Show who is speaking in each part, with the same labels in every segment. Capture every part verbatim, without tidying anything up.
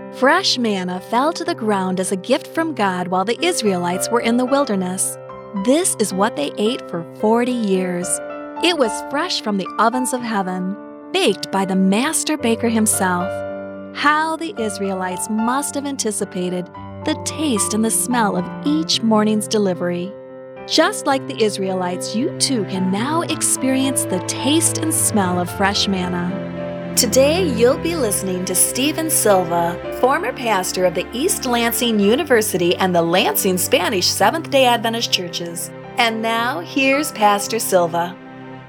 Speaker 1: Fresh manna fell to the ground as a gift from God while the Israelites were in the wilderness. This is what they ate for forty years. It was fresh from the ovens of heaven, baked by the master baker himself. How the Israelites must have anticipated the taste and the smell of each morning's delivery. Just like the Israelites, you too can now experience the taste and smell of fresh manna. Today, you'll be listening to Stephen Silva, former pastor of the East Lansing University and the Lansing Spanish Seventh-day Adventist Churches. And now, here's Pastor Silva.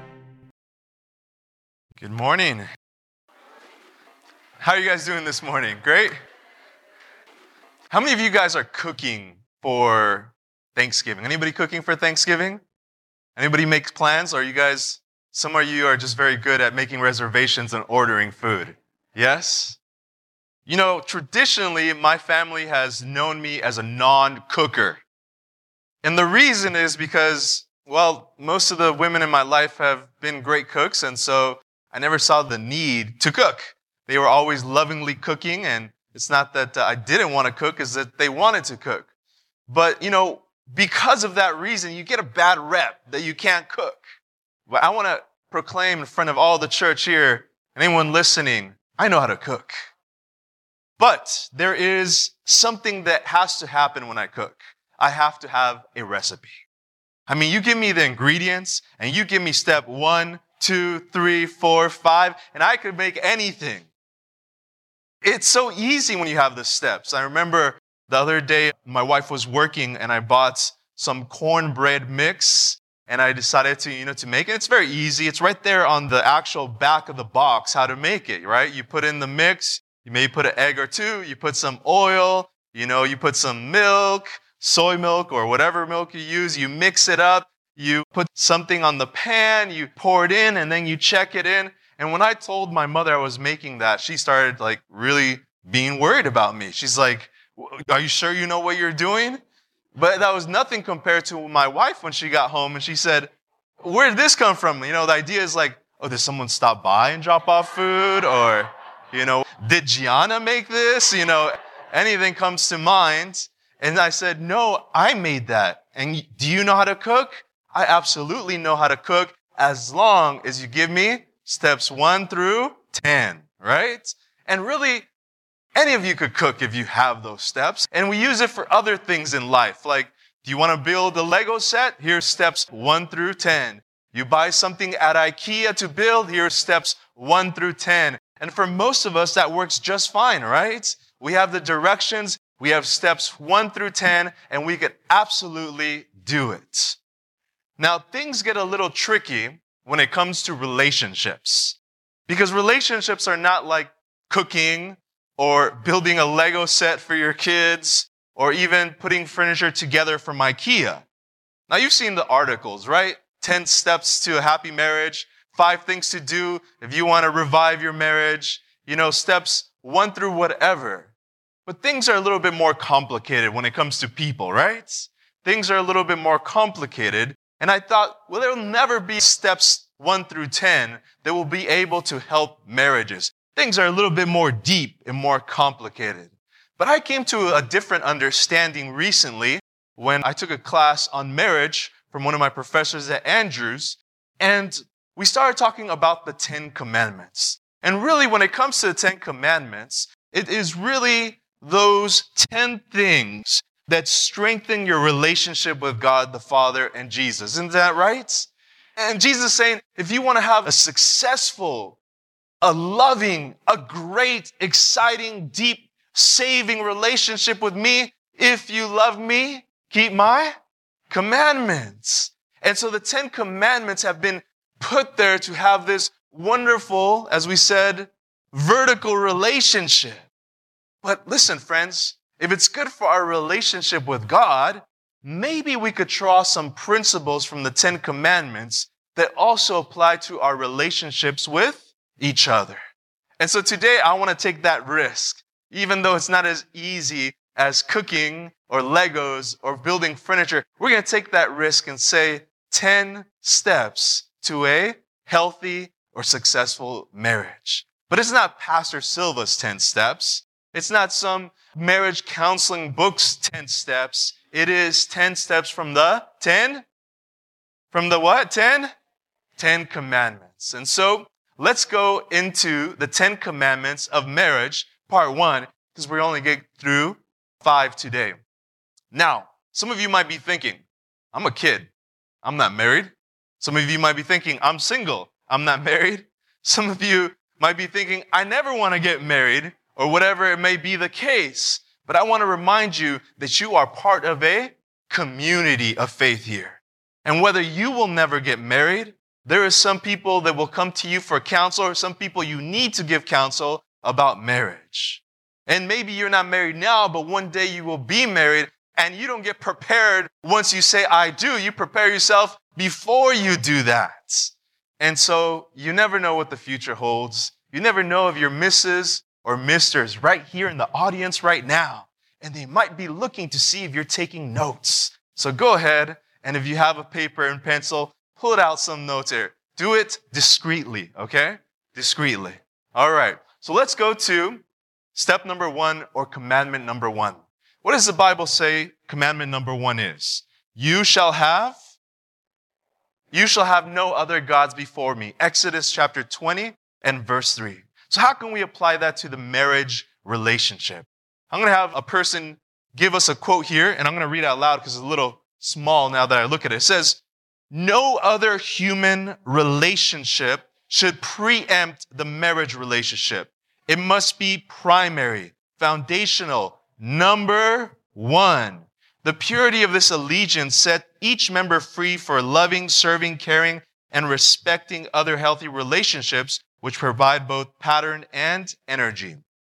Speaker 2: Good morning. How are you guys doing this morning? Great? How many of you guys are cooking for Thanksgiving? Anybody cooking for Thanksgiving? Anybody makes plans? Or are you guys... Some of you are just very good at making reservations and ordering food. Yes? You know, traditionally, my family has known me as a non-cooker. And the reason is because, well, most of the women in my life have been great cooks, and so I never saw the need to cook. They were always lovingly cooking, and it's not that uh, I didn't want to cook, it's that they wanted to cook. But, you know, because of that reason, you get a bad rep that you can't cook. But I want to proclaim in front of all the church here, and anyone listening, I know how to cook. But there is something that has to happen when I cook. I have to have a recipe. I mean, you give me the ingredients, and you give me step one, two, three, four, five, and I could make anything. It's so easy when you have the steps. I remember the other day, my wife was working, and I bought some cornbread mix, and I decided to, you know, to make it. It's very easy. It's right there on the actual back of the box, how to make it, right? You put in the mix, you maybe put an egg or two, you put some oil, you know, you put some milk, soy milk or whatever milk you use, you mix it up, you put something on the pan, you pour it in, and then you check it in. And when I told my mother I was making that, she started like really being worried about me. She's like, are you sure you know what you're doing? But that was nothing compared to my wife when she got home and she said, where did this come from? You know, the idea is like, oh, did someone stop by and drop off food? Or, you know, did Gianna make this? You know, anything comes to mind. And I said, no, I made that. And do you know how to cook? I absolutely know how to cook as long as you give me steps one through ten, right? And really, any of you could cook if you have those steps. And we use it for other things in life. Like, do you want to build a Lego set? Here's steps one through ten. You buy something at IKEA to build? Here's steps one through ten. And for most of us, that works just fine, right? We have the directions, we have steps one through ten, and we could absolutely do it. Now, things get a little tricky when it comes to relationships. Because relationships are not like cooking, or building a Lego set for your kids, or even putting furniture together from IKEA. Now, you've seen the articles, right? ten steps to a happy marriage, five things to do if you want to revive your marriage, you know, steps one through whatever. But things are a little bit more complicated when it comes to people, right? Things are a little bit more complicated. And I thought, well, there will never be steps one through ten that will be able to help marriages. Things are a little bit more deep and more complicated. But I came to a different understanding recently when I took a class on marriage from one of my professors at Andrews, and we started talking about the Ten Commandments. And really, when it comes to the Ten Commandments, it is really those ten things that strengthen your relationship with God the Father and Jesus. Isn't that right? And Jesus is saying, if you want to have a successful, a loving, a great, exciting, deep, saving relationship with me, if you love me, keep my commandments. And so the Ten Commandments have been put there to have this wonderful, as we said, vertical relationship. But listen, friends, if it's good for our relationship with God, maybe we could draw some principles from the Ten Commandments that also apply to our relationships with each other. And so today I want to take that risk, even though it's not as easy as cooking or Legos or building furniture. We're going to take that risk and say ten steps to a healthy or successful marriage. But it's not Pastor Silva's ten steps. It's not some marriage counseling book's ten steps. It is ten steps from the ten? From the what? ten? Ten Commandments. And so let's go into the Ten Commandments of marriage, part one, because we only get through five today. Now, some of you might be thinking, I'm a kid. I'm not married. Some of you might be thinking, I'm single. I'm not married. Some of you might be thinking, I never want to get married, or whatever it may be the case. But I want to remind you that you are part of a community of faith here. And whether you will never get married, there are some people that will come to you for counsel, or some people you need to give counsel about marriage. And maybe you're not married now, but one day you will be married, and you don't get prepared once you say, I do. You prepare yourself before you do that. And so you never know what the future holds. You never know if your missus or misters right here in the audience right now, and they might be looking to see if you're taking notes. So go ahead, and if you have a paper and pencil, pull it out some notes here. Do it discreetly, okay? Discreetly. All right. So let's go to step number one, or commandment number one. What does the Bible say commandment number one is? You shall have, you shall have no other gods before me. Exodus chapter twenty and verse three. So how can we apply that to the marriage relationship? I'm going to have a person give us a quote here, and I'm going to read it out loud because it's a little small now that I look at it. It says, no other human relationship should preempt the marriage relationship. It must be primary, foundational, number one. The purity of this allegiance set each member free for loving, serving, caring, and respecting other healthy relationships, which provide both pattern and energy.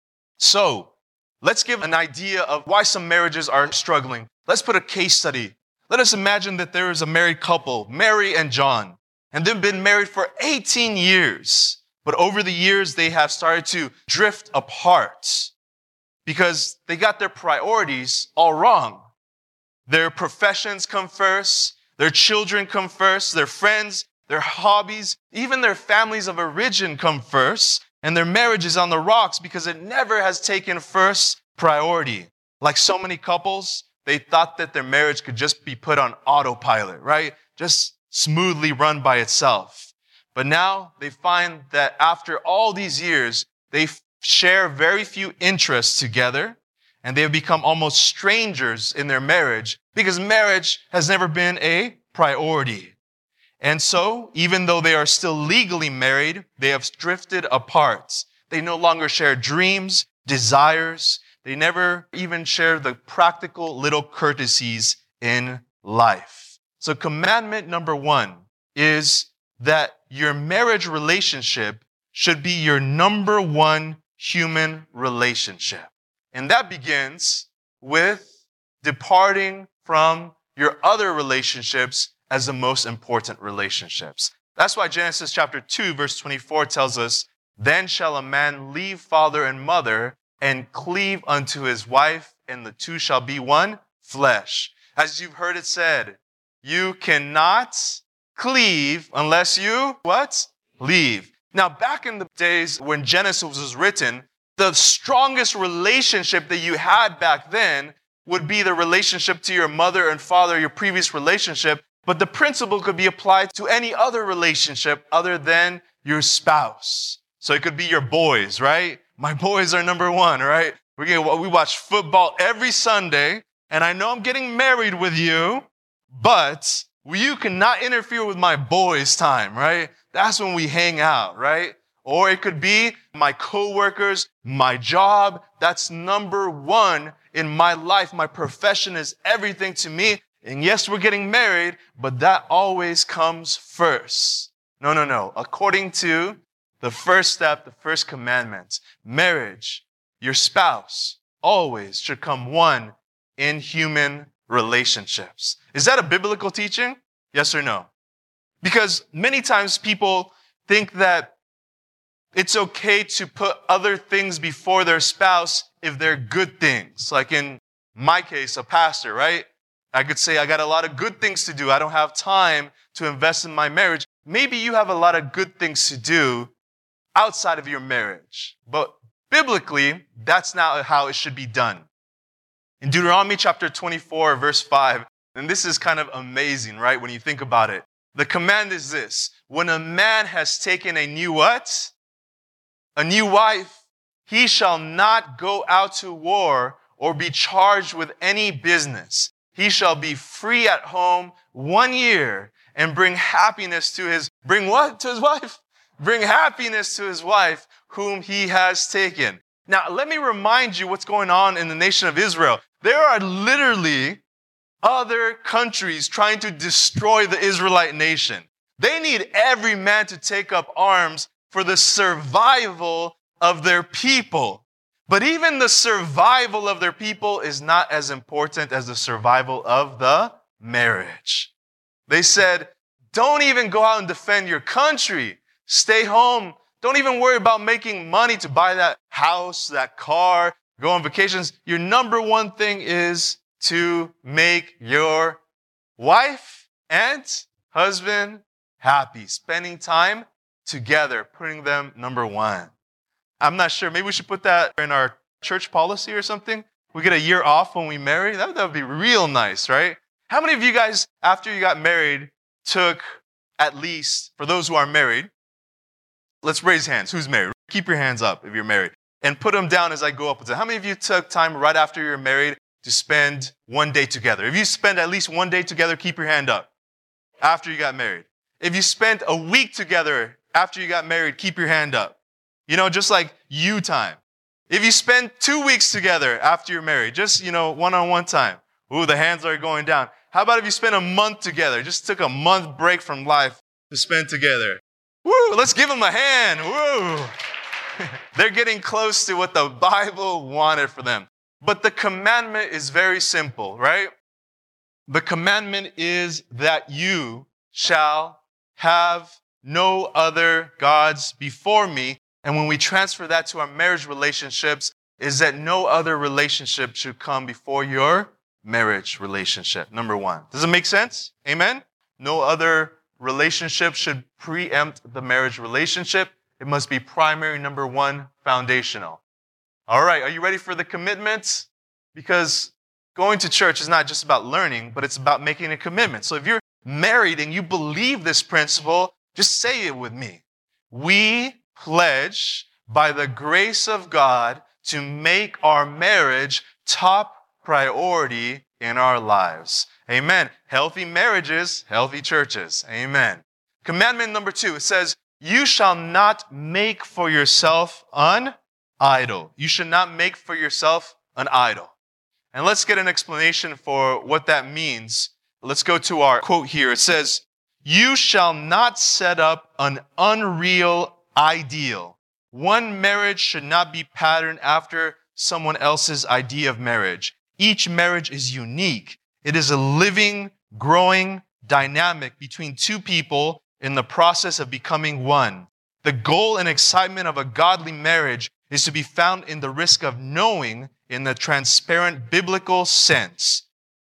Speaker 2: So, let's give an idea of why some marriages are struggling. Let's put a case study. Let us imagine that there is a married couple, Mary and John, and they've been married for eighteen years. But over the years, they have started to drift apart because they got their priorities all wrong. Their professions come first, their children come first, their friends, their hobbies, even their families of origin come first, and their marriage is on the rocks because it never has taken first priority. Like so many couples, they thought that their marriage could just be put on autopilot, right? Just smoothly run by itself. But now they find that after all these years, they share very few interests together, and they have become almost strangers in their marriage because marriage has never been a priority. And so, even though they are still legally married, they have drifted apart. They no longer share dreams, desires. They never even share the practical little courtesies in life. So commandment number one is that your marriage relationship should be your number one human relationship. And that begins with departing from your other relationships as the most important relationships. That's why Genesis chapter two, verse twenty-four tells us, then shall a man leave father and mother and cleave unto his wife, and the two shall be one flesh. As you've heard it said, you cannot cleave unless you, what? Leave. Now, back in the days when Genesis was written, the strongest relationship that you had back then would be the relationship to your mother and father, your previous relationship. But the principle could be applied to any other relationship other than your spouse. So it could be your boys, right? My boys are number one, right? We get, we watch football every Sunday, and I know I'm getting married with you, but you cannot interfere with my boys' time, right? That's when we hang out, right? Or it could be my coworkers, my job. That's number one in my life. My profession is everything to me. And yes, we're getting married, but that always comes first. No, no, no. According to the first step, the first commandment, marriage, your spouse always should come one in human relationships. Is that a biblical teaching? Yes or no? Because many times people think that it's okay to put other things before their spouse if they're good things. Like in my case, a pastor, right? I could say, I got a lot of good things to do. I don't have time to invest in my marriage. Maybe you have a lot of good things to do outside of your marriage. But biblically, that's not how it should be done. In Deuteronomy chapter twenty-four, verse five, and this is kind of amazing, right, when you think about it. The command is this: when a man has taken a new what? A new wife, he shall not go out to war or be charged with any business. He shall be free at home one year and bring happiness to his, bring what to his wife? Bring happiness to his wife whom he has taken. Now, let me remind you what's going on in the nation of Israel. There are literally other countries trying to destroy the Israelite nation. They need every man to take up arms for the survival of their people. But even the survival of their people is not as important as the survival of the marriage. They said, don't even go out and defend your country. Stay home. Don't even worry about making money to buy that house, that car, go on vacations. Your number one thing is to make your wife and husband happy, spending time together, putting them number one. I'm not sure. Maybe we should put that in our church policy or something. We get a year off when we marry. That, that would be real nice, right? How many of you guys, after you got married, took at least, for those who are married, let's raise hands. Who's married? Keep your hands up if you're married. And put them down as I go up with it. How many of you took time right after you're married to spend one day together? If you spend at least one day together, keep your hand up. After you got married. If you spent a week together after you got married, keep your hand up. You know, just like you time. If you spend two weeks together after you're married, just, you know, one-on-one time. Ooh, the hands are going down. How about if you spent a month together? Just took a month break from life to spend together. Woo, let's give them a hand. Woo. They're getting close to what the Bible wanted for them. But the commandment is very simple, right? The commandment is that you shall have no other gods before me. And when we transfer that to our marriage relationships, is that no other relationship should come before your marriage relationship. Number one. Does it make sense? Amen? No other relationship should preempt the marriage relationship. It must be primary, number one, foundational. All right, are you ready for the commitments? Because going to church is not just about learning, but it's about making a commitment. So if you're married and you believe this principle, just say it with me. We pledge by the grace of God to make our marriage top priority in our lives. Amen. Healthy marriages, healthy churches. Amen. Commandment number two, it says, you shall not make for yourself an idol. You should not make for yourself an idol. And let's get an explanation for what that means. Let's go to our quote here. It says, you shall not set up an unreal ideal. One marriage should not be patterned after someone else's idea of marriage. Each marriage is unique. It is a living, growing dynamic between two people in the process of becoming one. The goal and excitement of a godly marriage is to be found in the risk of knowing in the transparent biblical sense.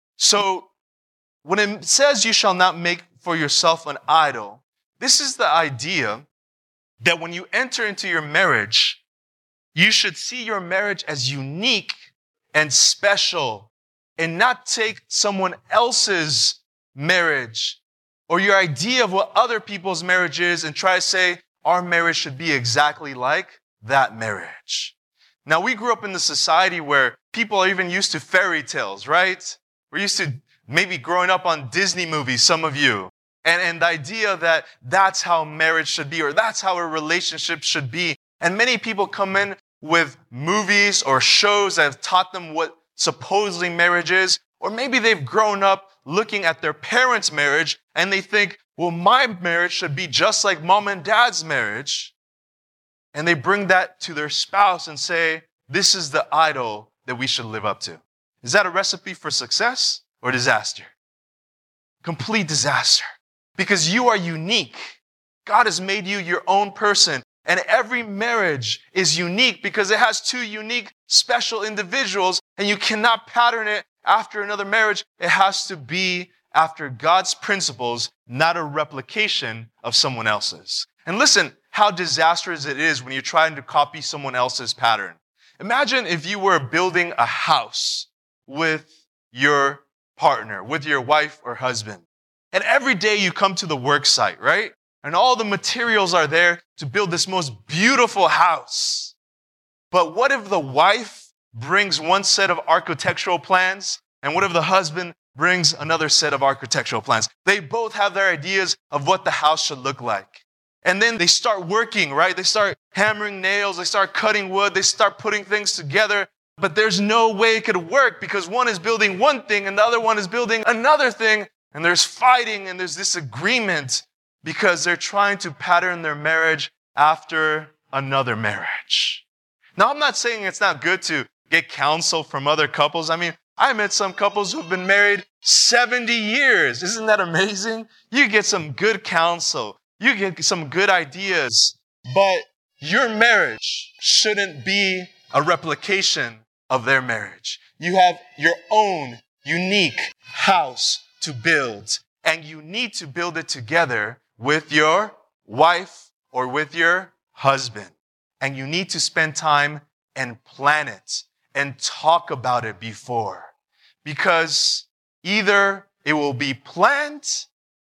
Speaker 2: So when it says you shall not make for yourself an idol, this is the idea that when you enter into your marriage, you should see your marriage as unique and special and not take someone else's marriage or your idea of what other people's marriage is and try to say our marriage should be exactly like that marriage. Now, we grew up in the society where people are even used to fairy tales, right? We're used to maybe growing up on Disney movies, some of you. And, and the idea that that's how marriage should be or that's how a relationship should be. And many people come in with movies or shows that have taught them what supposedly marriage is. Or maybe they've grown up looking at their parents' marriage and they think, well, my marriage should be just like mom and dad's marriage. And they bring that to their spouse and say, this is the idol that we should live up to. Is that a recipe for success or disaster? Complete disaster. Because you are unique. God has made you your own person. And every marriage is unique because it has two unique, special individuals. And you cannot pattern it after another marriage. It has to be after God's principles, not a replication of someone else's. And listen, how disastrous it is when you're trying to copy someone else's pattern. Imagine if you were building a house with your partner, with your wife or husband. And every day you come to the work site, right? And all the materials are there to build this most beautiful house. But what if the wife brings one set of architectural plans? And what if the husband brings another set of architectural plans? They both have their ideas of what the house should look like. And then they start working, right? They start hammering nails, they start cutting wood, they start putting things together. But there's no way it could work because one is building one thing and the other one is building another thing. And there's fighting and there's disagreement because they're trying to pattern their marriage after another marriage. Now, I'm not saying it's not good to get counsel from other couples. I mean, I met some couples who've been married seventy years. Isn't that amazing? You get some good counsel. You get some good ideas. But your marriage shouldn't be a replication of their marriage. You have your own unique house to build, and you need to build it together with your wife or with your husband. And you need to spend time and plan it and talk about it before. Because either it will be planned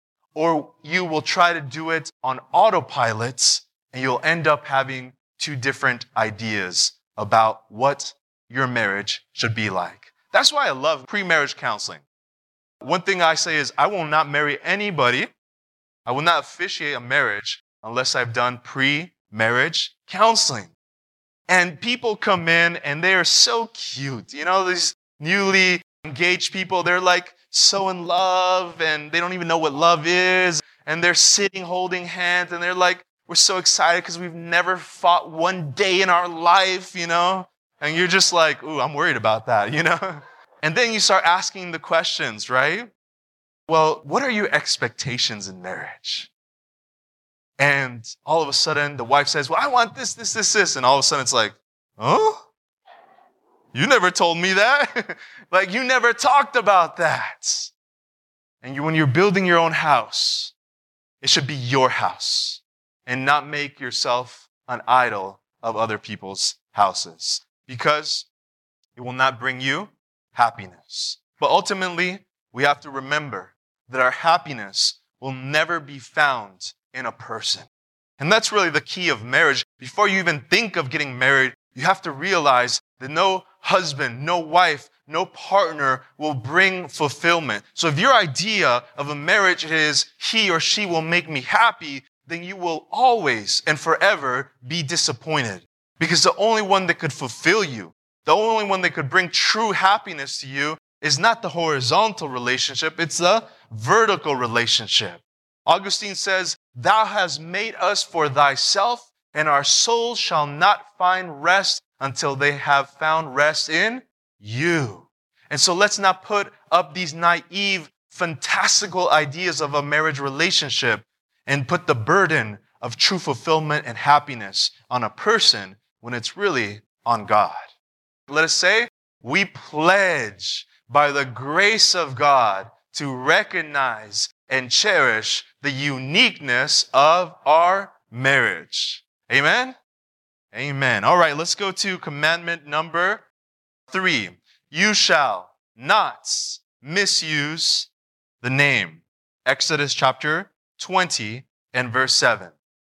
Speaker 2: or you will try to do it on autopilot and you'll end up having two different ideas about what your marriage should be like. That's why I love pre-marriage counseling. One thing I say is I will not marry anybody. I will not officiate a marriage unless I've done pre-marriage counseling. And people come in and they are so cute. You know, these newly engaged people, they're like so in love and they don't even know what love is. And they're sitting holding hands and they're like, we're so excited because we've never fought one day in our life, you know? And you're just like, ooh, I'm worried about that, you know? And then you start asking the questions, right? Well, what are your expectations in marriage? And all of a sudden, the wife says, well, I want this, this, this, this. And all of a sudden, it's like, huh? You never told me that. Like, you never talked about that. And you, when you're building your own house, it should be your house and not make yourself an idol of other people's houses because it will not bring you happiness. But ultimately, we have to remember that our happiness will never be found in a person. And that's really the key of marriage. Before you even think of getting married, you have to realize that no husband, no wife, no partner will bring fulfillment. So if your idea of a marriage is he or she will make me happy, then you will always and forever be disappointed. Because the only one that could fulfill you, the only one that could bring true happiness to you is not the horizontal relationship, it's the vertical relationship. Augustine says, thou hast made us for thyself, and our souls shall not find rest until they have found rest in you. And so let's not put up these naive, fantastical ideas of a marriage relationship and put the burden of true fulfillment and happiness on a person when it's really on God. Let us say, we pledge by the grace of God to recognize and cherish the uniqueness of our marriage. Amen? Amen. All right, let's go to commandment number three. You shall not misuse the name. Exodus chapter twenty and verse seven.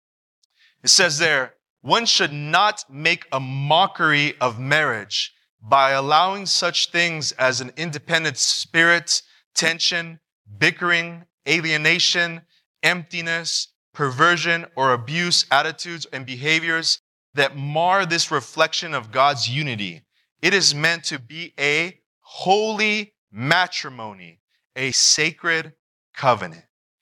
Speaker 2: It says there, one should not make a mockery of marriage by allowing such things as an independent spirit, tension, bickering, alienation, emptiness, perversion, or abuse attitudes and behaviors that mar this reflection of God's unity. It is meant to be a holy matrimony, a sacred covenant.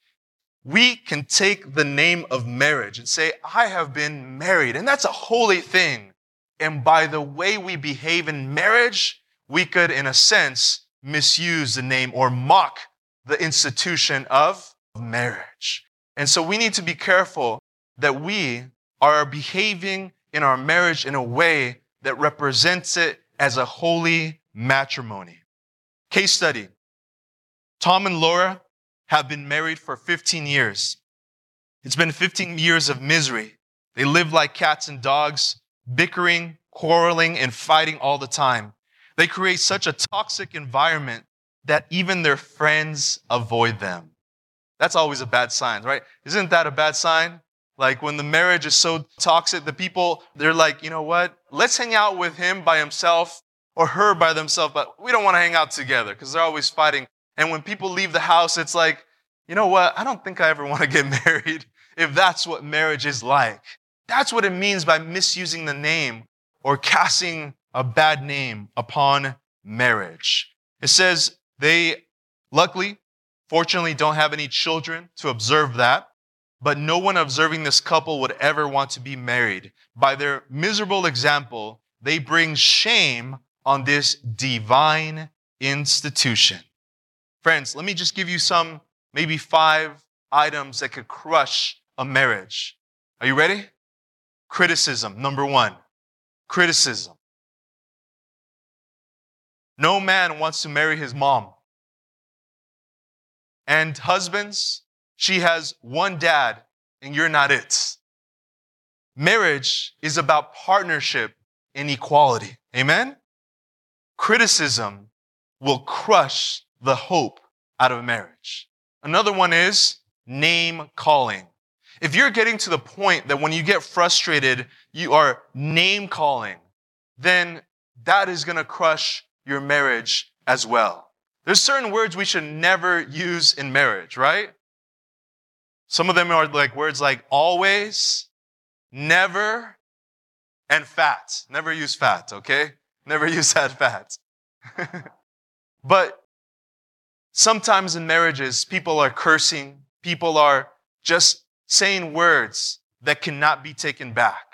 Speaker 2: We can take the name of marriage and say, I have been married, and that's a holy thing. And by the way we behave in marriage, we could, in a sense, misuse the name or mock the institution of marriage. And so we need to be careful that we are behaving in our marriage in a way that represents it as a holy matrimony. Case study. Tom and Laura have been married for fifteen years. It's been fifteen years of misery. They live like cats and dogs, bickering, quarreling, and fighting all the time. They create such a toxic environment that even their friends avoid them. That's always a bad sign, right? Isn't that a bad sign? Like when the marriage is so toxic, the people, they're like, you know what? Let's hang out with him by himself or her by themselves, but we don't want to hang out together because they're always fighting. And when people leave the house, it's like, you know what? I don't think I ever want to get married if that's what marriage is like. That's what it means by misusing the name or casting a bad name upon marriage. It says they, luckily, fortunately, don't have any children to observe that, but no one observing this couple would ever want to be married. By their miserable example, they bring shame on this divine institution. Friends, let me just give you some, maybe five items that could crush a marriage. Are you ready? Criticism, number one. Criticism. No man wants to marry his mom. And husbands, she has one dad and you're not it. Marriage is about partnership and equality. Amen? Criticism will crush the hope out of marriage. Another one is name calling. If you're getting to the point that when you get frustrated, you are name calling, then that is going to crush your marriage as well. There's certain words we should never use in marriage, right? Some of them are like words like always, never, and fat. Never use fat, okay? Never use that fat. But sometimes in marriages, people are cursing. People are just saying words that cannot be taken back.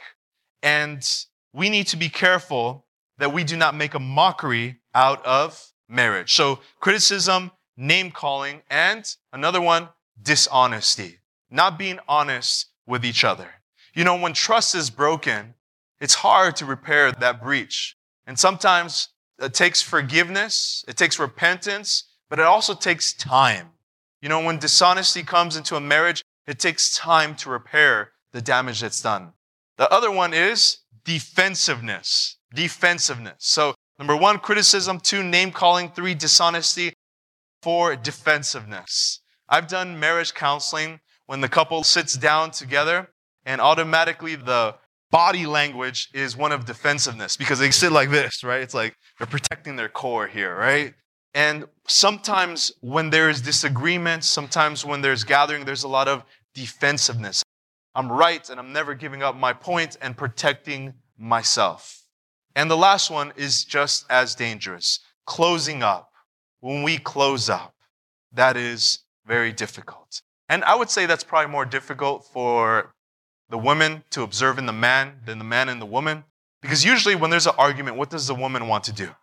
Speaker 2: And we need to be careful that we do not make a mockery out of marriage. So criticism, name calling, and another one, dishonesty. Not being honest with each other. You know, when trust is broken, it's hard to repair that breach. And sometimes it takes forgiveness, it takes repentance, but it also takes time. You know, when dishonesty comes into a marriage, it takes time to repair the damage that's done. The other one is defensiveness. Defensiveness. So number one, criticism. Two, name calling. Three, dishonesty. Four, defensiveness. I've done marriage counseling when the couple sits down together and automatically the body language is one of defensiveness because they sit like this, right? It's like they're protecting their core here, right? And sometimes when there is disagreement, sometimes when there's gathering, there's a lot of defensiveness. I'm right and I'm never giving up my point and protecting myself. And the last one is just as dangerous. Closing up. When we close up, that is very difficult. And I would say that's probably more difficult for the woman to observe in the man than the man in the woman. Because usually when there's an argument, what does the woman want to do?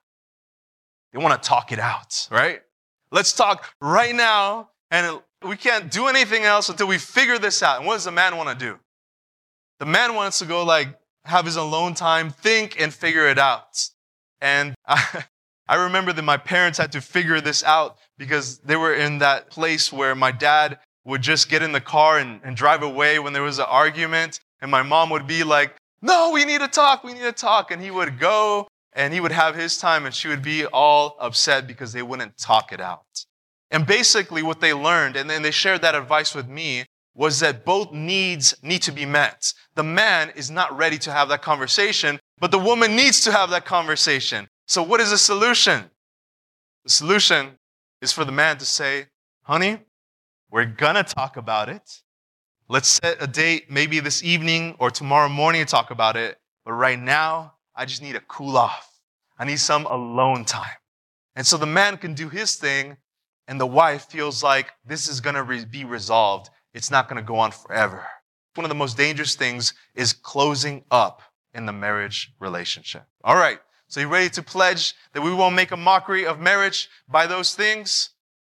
Speaker 2: They want to talk it out, right? Let's talk right now, and we can't do anything else until we figure this out. And what does the man want to do? The man wants to go like, have his alone time, think and figure it out. And I, I remember that my parents had to figure this out because they were in that place where my dad would just get in the car and, and drive away when there was an argument. And my mom would be like, no, we need to talk, we need to talk. And he would go and he would have his time and she would be all upset because they wouldn't talk it out. And basically what they learned, and then they shared that advice with me, was that both needs need to be met. The man is not ready to have that conversation, but the woman needs to have that conversation. So what is the solution? The solution is for the man to say, honey, we're gonna talk about it. Let's set a date, maybe this evening or tomorrow morning to talk about it. But right now, I just need to cool off. I need some alone time. And so the man can do his thing, and the wife feels like this is gonna re- be resolved. It's not gonna go on forever. One of the most dangerous things is closing up in the marriage relationship. All right, so you ready to pledge that we won't make a mockery of marriage by those things?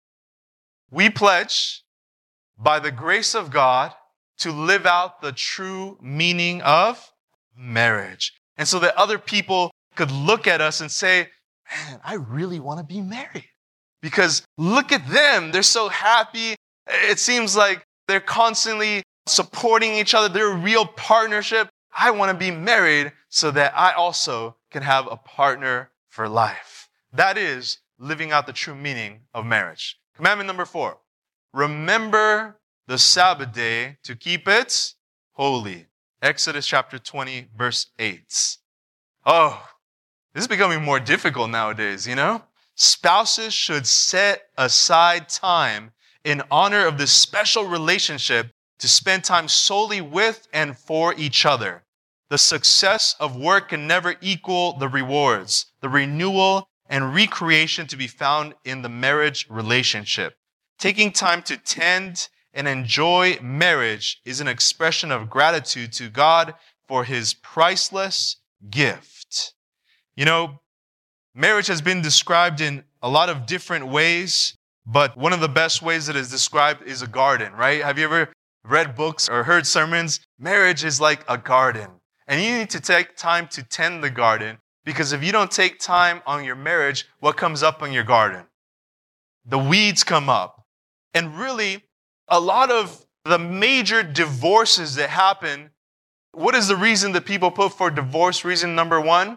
Speaker 2: We pledge, by the grace of God, to live out the true meaning of marriage. And so that other people could look at us and say, man, I really want to be married. Because look at them. They're so happy. It seems like they're constantly supporting each other. They're a real partnership. I want to be married so that I also can have a partner for life. That is living out the true meaning of marriage. Commandment number four, remember the Sabbath day to keep it holy. Exodus chapter twenty, verse eight. Oh, this is becoming more difficult nowadays, you know? Spouses should set aside time in honor of this special relationship to spend time solely with and for each other. The success of work can never equal the rewards, the renewal and recreation to be found in the marriage relationship. Taking time to tend and enjoy marriage is an expression of gratitude to God for his priceless gift. You know, marriage has been described in a lot of different ways, but one of the best ways that is described is a garden, right? Have you ever read books or heard sermons? Marriage is like a garden, and you need to take time to tend the garden, because if you don't take time on your marriage, what comes up on your garden? The weeds come up. And really, a lot of the major divorces that happen, what is the reason that people put for divorce? Reason number one?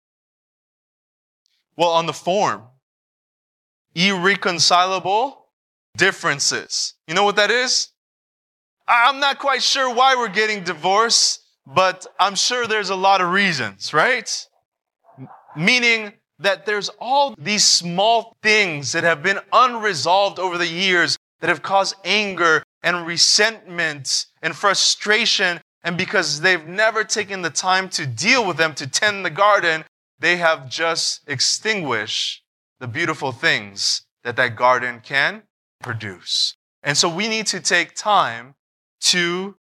Speaker 2: Well, on the form, irreconcilable differences. You know what that is? I'm not quite sure why we're getting divorced, but I'm sure there's a lot of reasons, right? Meaning that there's all these small things that have been unresolved over the years that have caused anger and resentment and frustration. And because they've never taken the time to deal with them, to tend the garden, they have just extinguished the beautiful things that that garden can produce. And so we need to take time to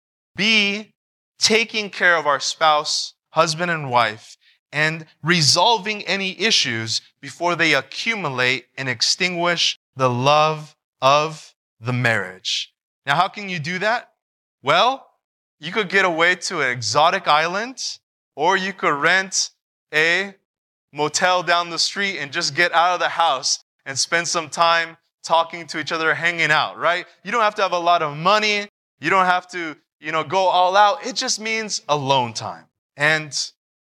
Speaker 2: be taking care of our spouse, husband and wife, and resolving any issues before they accumulate and extinguish the love of the marriage. Now, how can you do that? Well, you could get away to an exotic island, or you could rent a motel down the street and just get out of the house and spend some time talking to each other, hanging out, right? You don't have to have a lot of money. You don't have to, you know, go all out. It just means alone time. And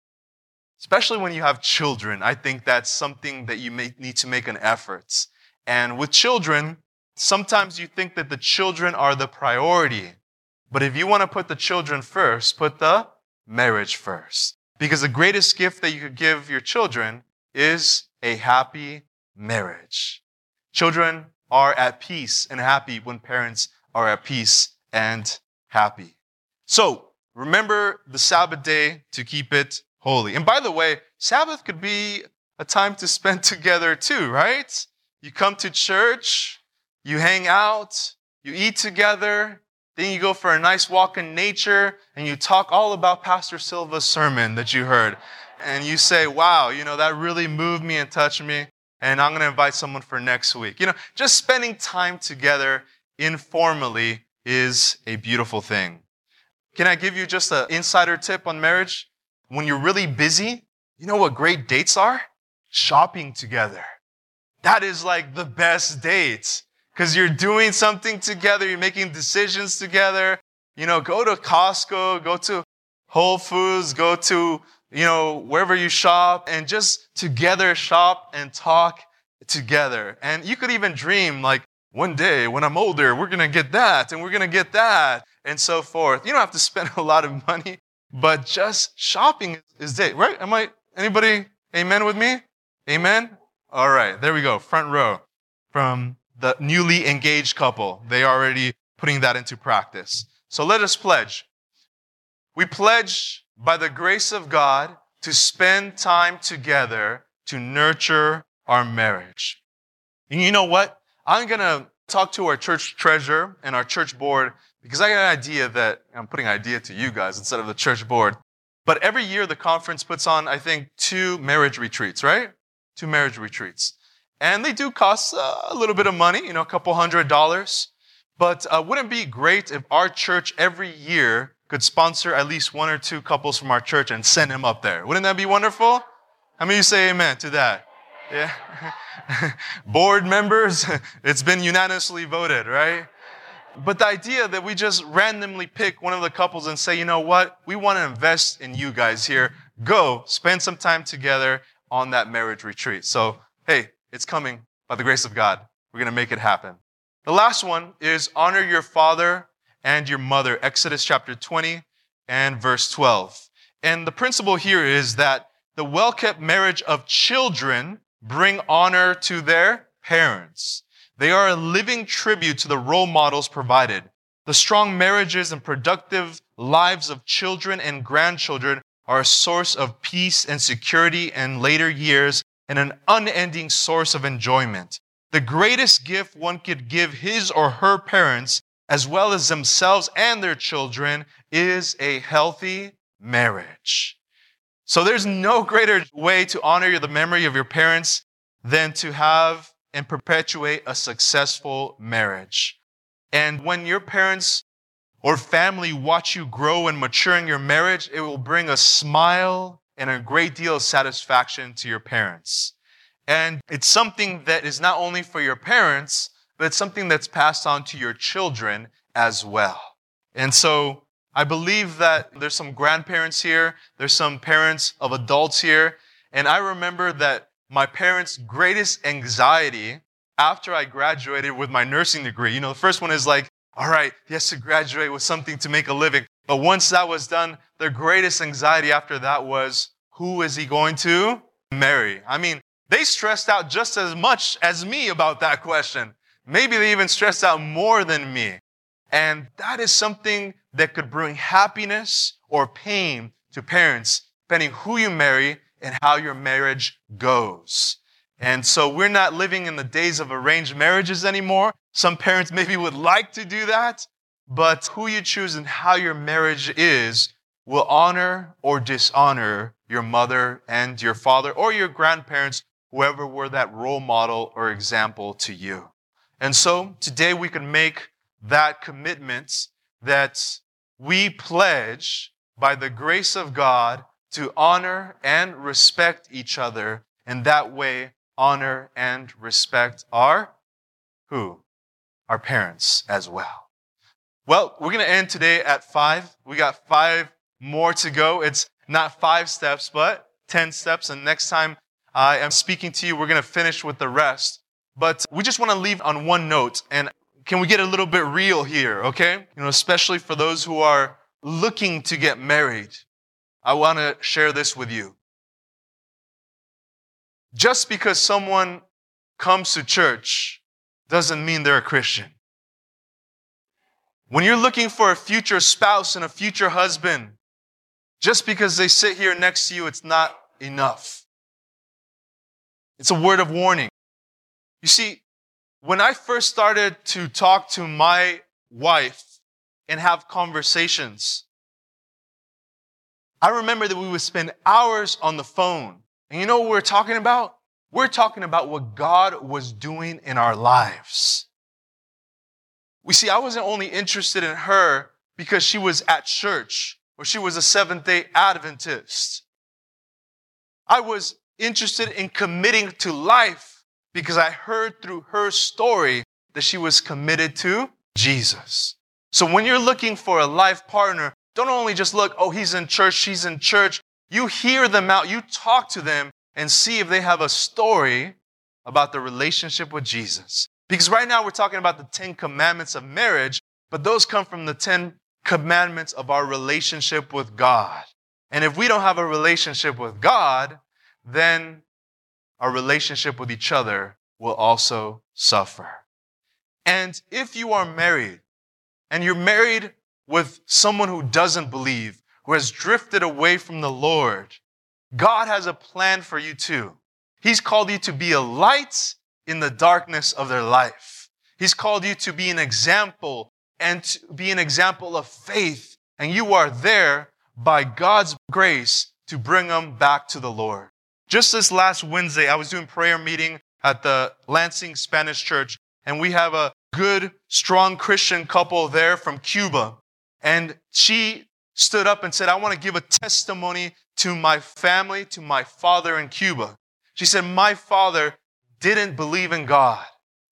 Speaker 2: especially when you have children, I think that's something that you may need to make an effort. And with children, sometimes you think that the children are the priority. But if you want to put the children first, put the marriage first. Because the greatest gift that you could give your children is a happy marriage. Children are at peace and happy when parents are at peace and happy. So remember the Sabbath day to keep it holy. And by the way, Sabbath could be a time to spend together too, right? You come to church, you hang out, you eat together, then you go for a nice walk in nature, and you talk all about Pastor Silva's sermon that you heard. And you say, wow, you know, that really moved me and touched me, and I'm going to invite someone for next week. You know, just spending time together informally is a beautiful thing. Can I give you just an insider tip on marriage? When you're really busy, you know what great dates are? Shopping together. That is like the best dates. Because you're doing something together, you're making decisions together. You know, go to Costco, go to Whole Foods, go to, you know, wherever you shop, and just together shop and talk together. And you could even dream, like, one day when I'm older, we're going to get that, and we're going to get that, and so forth. You don't have to spend a lot of money, but just shopping is it, right? Am I, anybody amen with me? Amen? All right, there we go, front row from the newly engaged couple. They are already putting that into practice. So let us pledge. We pledge by the grace of God to spend time together to nurture our marriage. And you know what? I'm going to talk to our church treasurer and our church board, because I got an idea that, I'm putting an idea to you guys instead of the church board. But every year the conference puts on, I think, two marriage retreats, right? Two marriage retreats. And they do cost uh, a little bit of money, you know, a couple hundred dollars. But uh, wouldn't it be great if our church every year could sponsor at least one or two couples from our church and send them up there? Wouldn't that be wonderful? How many of you say amen to that? Yeah. Board members, it's been unanimously voted, right? But the idea that we just randomly pick one of the couples and say, you know what, we want to invest in you guys here. Go spend some time together on that marriage retreat. So, hey, it's coming by the grace of God. We're going to make it happen. The last one is honor your father and your mother. Exodus chapter twenty and verse twelve. And the principle here is that the well-kept marriage of children bring honor to their parents. They are a living tribute to the role models provided. The strong marriages and productive lives of children and grandchildren are a source of peace and security in later years and an unending source of enjoyment. The greatest gift one could give his or her parents, as well as themselves and their children, is a healthy marriage. So there's no greater way to honor the memory of your parents than to have and perpetuate a successful marriage. And when your parents or family watch you grow and mature in your marriage, it will bring a smile and a great deal of satisfaction to your parents. And it's something that is not only for your parents, but it's something that's passed on to your children as well. And so I believe that there's some grandparents here, there's some parents of adults here, and I remember that my parents' greatest anxiety after I graduated with my nursing degree, you know, the first one is like, all right, he has to graduate with something to make a living. But once that was done, their greatest anxiety after that was, who is he going to marry? I mean, they stressed out just as much as me about that question. Maybe they even stressed out more than me. And that is something that could bring happiness or pain to parents, depending who you marry and how your marriage goes. And so we're not living in the days of arranged marriages anymore. Some parents maybe would like to do that, but who you choose and how your marriage is will honor or dishonor your mother and your father or your grandparents, whoever were that role model or example to you. And so today we can make that commitment that we pledge by the grace of God to honor and respect each other, and that way honor and respect our who? Our parents as well. Well, we're going to end today at five. We got five more to go. It's not five steps, but ten steps. And next time I am speaking to you, we're going to finish with the rest. But we just want to leave on one note. And can we get a little bit real here, okay? You know, especially for those who are looking to get married. I want to share this with you. Just because someone comes to church doesn't mean they're a Christian. When you're looking for a future spouse and a future husband, just because they sit here next to you, it's not enough. It's a word of warning. You see, when I first started to talk to my wife and have conversations, I remember that we would spend hours on the phone. And you know what we're talking about? We're talking about what God was doing in our lives. We see, I wasn't only interested in her because she was at church or she was a Seventh-day Adventist. I was interested in committing to life because I heard through her story that she was committed to Jesus. So when you're looking for a life partner, don't only just look, oh, he's in church, she's in church. You hear them out, you talk to them and see if they have a story about the relationship with Jesus. Because right now we're talking about the Ten Commandments of marriage, but those come from the Ten Commandments of our relationship with God. And if we don't have a relationship with God, then our relationship with each other will also suffer. And if you are married, and you're married with someone who doesn't believe, who has drifted away from the Lord, God has a plan for you too. He's called you to be a light in the darkness of their life. He's called you to be an example and to be an example of faith. And you are there by God's grace to bring them back to the Lord. Just this last Wednesday, I was doing prayer meeting at the Lansing Spanish Church, and we have a good, strong Christian couple there from Cuba. And she stood up and said, I want to give a testimony to my family, to my father in Cuba. She said, my father didn't believe in God.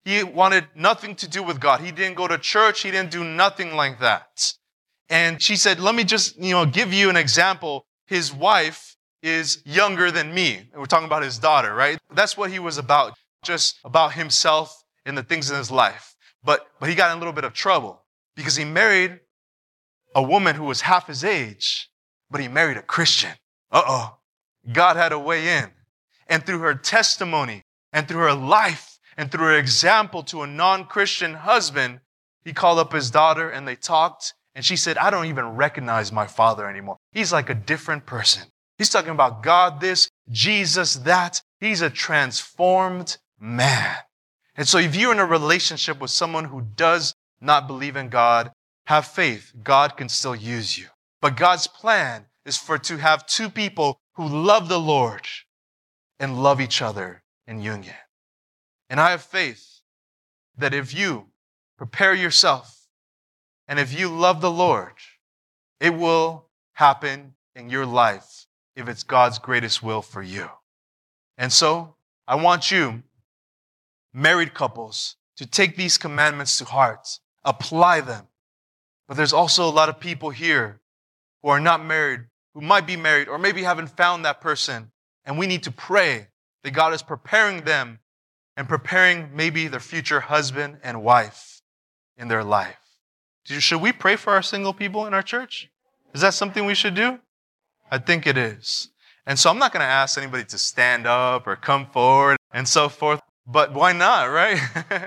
Speaker 2: He wanted nothing to do with God. He didn't go to church. He didn't do nothing like that. And she said, let me just, you know, give you an example. His wife is younger than me. We're talking about his daughter, right? That's what he was about, just about himself and the things in his life. But, but he got in a little bit of trouble because he married a woman who was half his age, but he married a Christian. Uh-oh. God had a way in. And through her testimony and through her life and through her example to a non-Christian husband, he called up his daughter and they talked. And she said, I don't even recognize my father anymore. He's like a different person. He's talking about God this, Jesus that. He's a transformed man. And so if you're in a relationship with someone who does not believe in God, have faith. God can still use you. But God's plan is for to have two people who love the Lord and love each other in union. And I have faith that if you prepare yourself and if you love the Lord, it will happen in your life if it's God's greatest will for you. And so I want you, married couples, to take these commandments to heart, apply them. But there's also a lot of people here who are not married, who might be married, or maybe haven't found that person. And we need to pray that God is preparing them and preparing maybe their future husband and wife in their life. Should we pray for our single people in our church? Is that something we should do? I think it is. And so I'm not going to ask anybody to stand up or come forward and so forth. But why not, right?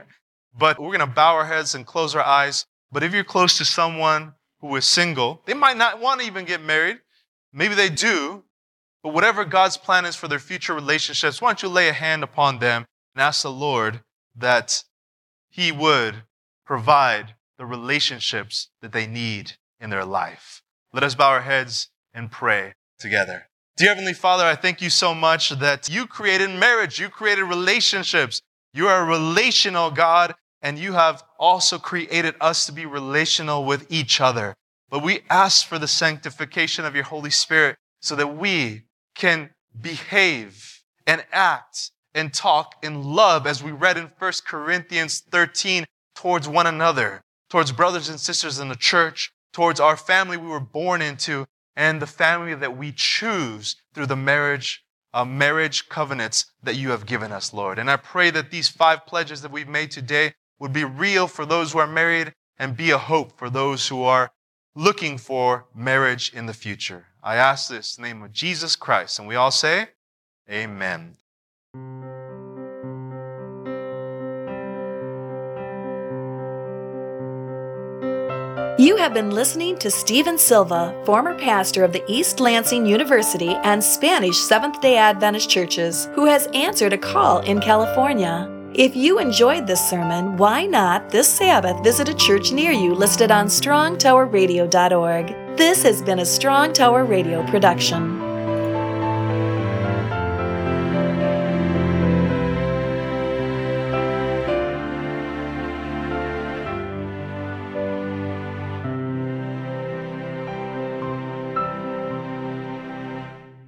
Speaker 2: But we're going to bow our heads and close our eyes. But if you're close to someone who is single, they might not want to even get married. Maybe they do. But whatever God's plan is for their future relationships, why don't you lay a hand upon them and ask the Lord that He would provide the relationships that they need in their life. Let us bow our heads and pray together. Dear Heavenly Father, I thank you so much that you created marriage. You created relationships. You are a relational God, and you have also created us to be relational with each other. But we ask for the sanctification of your Holy Spirit so that we can behave and act and talk in love, as we read in First Corinthians thirteen, towards one another, towards brothers and sisters in the church, towards our family we were born into, and the family that we choose through the marriage uh, marriage covenants that you have given us, Lord. And I pray that these five pledges that we've made today would be real for those who are married and be a hope for those who are looking for marriage in the future. I ask this in the name of Jesus Christ. And we all say, amen.
Speaker 1: You have been listening to Stephen Silva, former pastor of the East Lansing University and Spanish Seventh-day Adventist Churches, who has answered a call in California. If you enjoyed this sermon, why not this Sabbath visit a church near you listed on strong tower radio dot org. This has been a Strong Tower Radio production.